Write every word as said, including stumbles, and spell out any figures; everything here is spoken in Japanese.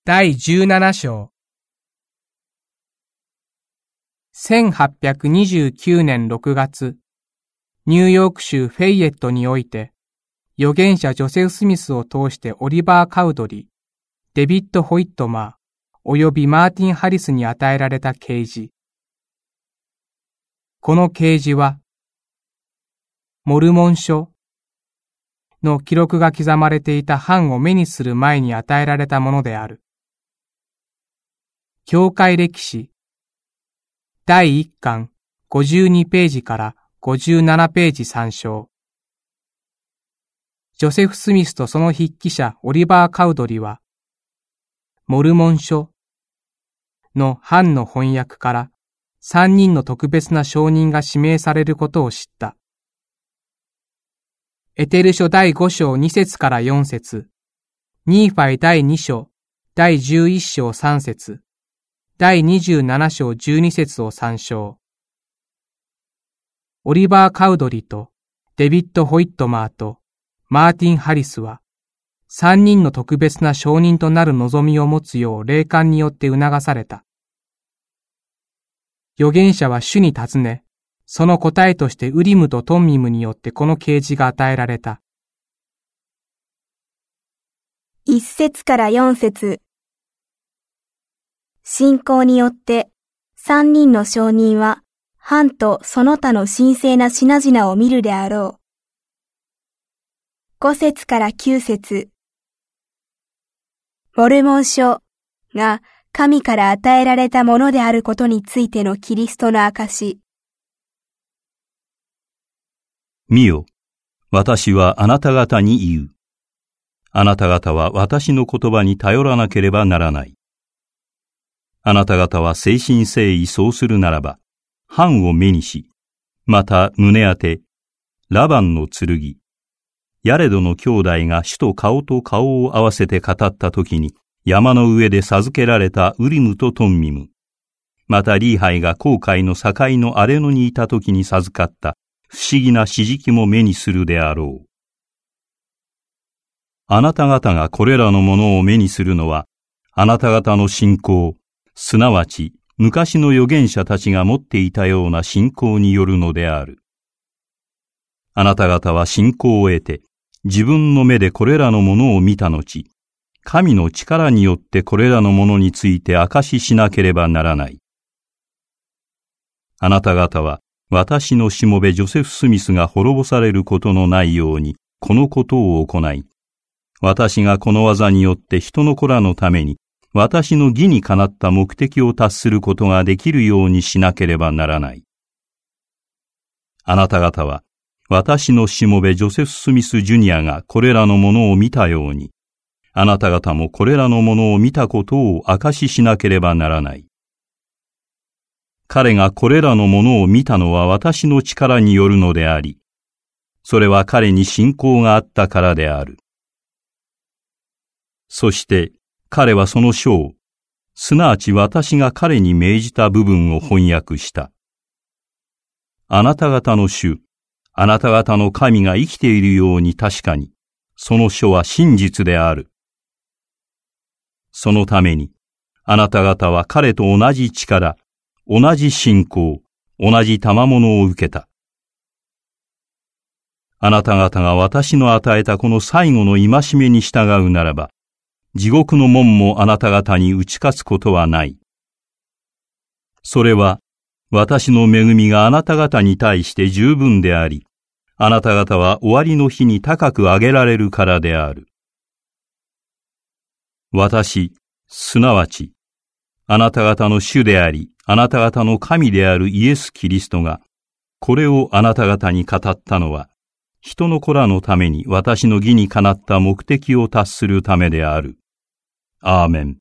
だいじゅうなな章。せんはっぴゃくにじゅうきゅうねんろくがつ、ニューヨーク州フェイエットにおいて、預言者ジョセフ・スミスを通してオリバー・カウドリ、デビッド・ホイットマー、及びマーティン・ハリスに与えられた啓示。この啓示は、モルモン書の記録が刻まれていた版を目にする前に与えられたものである。教会歴史だいいっかんごじゅうにページからごじゅうななページ参照。ジョセフ・スミスとその筆記者オリバー・カウドリは、モルモン書の版の翻訳からさんにんの特別な証人が指名されることを知った。エテル書だいご章に節からよん節、ニーファイだいに章だいじゅういち章さん節、だいにじゅうなな章じゅうに節を参照。オリバー・カウドリとデビッド・ホイットマーとマーティン・ハリスは、さんにんの特別な証人となる望みを持つよう霊感によって促された。預言者は主に尋ね、その答えとしてウリムとトンミムによってこの啓示が与えられた。 一節から四節。信仰によって三人の証人は版とその他の神聖な品々を見るであろう。五節から九節。モルモン書が神から与えられたものであることについてのキリストの証。 見よ、私はあなた方に言う。あなた方は私の言葉に頼らなければならない。あなた方は誠心誠意そうするならば、版を目にし、また胸当て、ラバンの剣、ヤレドの兄弟が主と顔と顔を合わせて語ったときに、山の上で授けられたウリムとトンミム、またリーハイが紅海の境の荒れ野にいたときに授かった不思議な詩式も目にするであろう。あなた方がこれらのものを目にするのは、あなた方の信仰、すなわち昔の預言者たちが持っていたような信仰によるのである。あなた方は信仰を得て、自分の目でこれらのものを見た後、神の力によってこれらのものについて証ししなければならない。あなた方は、私のしもべジョセフ・スミスが滅ぼされることのないように、このことを行い、私がこの技によって人の子らのために、私の義にかなった目的を達することができるようにしなければならない。あなた方は、私のしもべジョセフ・スミス・ジュニアがこれらのものを見たように、あなた方もこれらのものを見たことを証ししなければならない。彼がこれらのものを見たのは私の力によるのであり、それは彼に信仰があったからである。そして彼はその書を、すなわち私が彼に命じた部分を翻訳した。あなた方の主、あなた方の神が生きているように確かに、その書は真実である。そのために、あなた方は彼と同じ力、同じ信仰、同じ賜物を受けた。あなた方が私の与えたこの最後の戒めに従うならば、地獄の門もあなた方に打ち勝つことはない。それは、私の恵みがあなた方に対して十分であり、あなた方は終わりの日に高く上げられるからである。私、すなわち、あなた方の主であり、あなた方の神であるイエス・キリストが、これをあなた方に語ったのは、人の子らのために私の義にかなった目的を達するためである。アーメン。